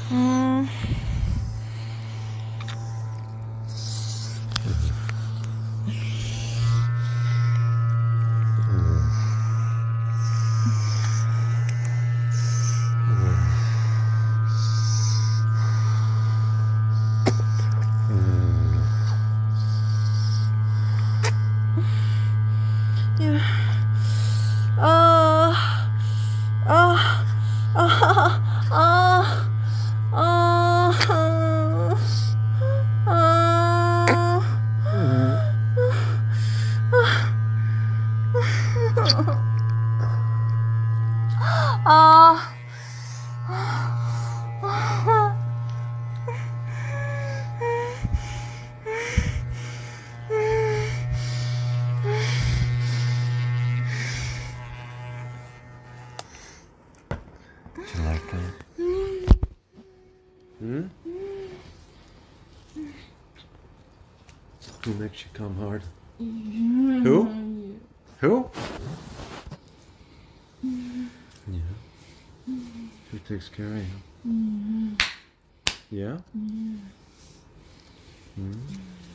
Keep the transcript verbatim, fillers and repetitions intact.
Mm. Yeah. Uh, uh, uh, uh, uh, uh, Do you like that? Hmm? Who makes you come hard? Who? Who? Yeah. Who takes care of you? Yeah? Mm.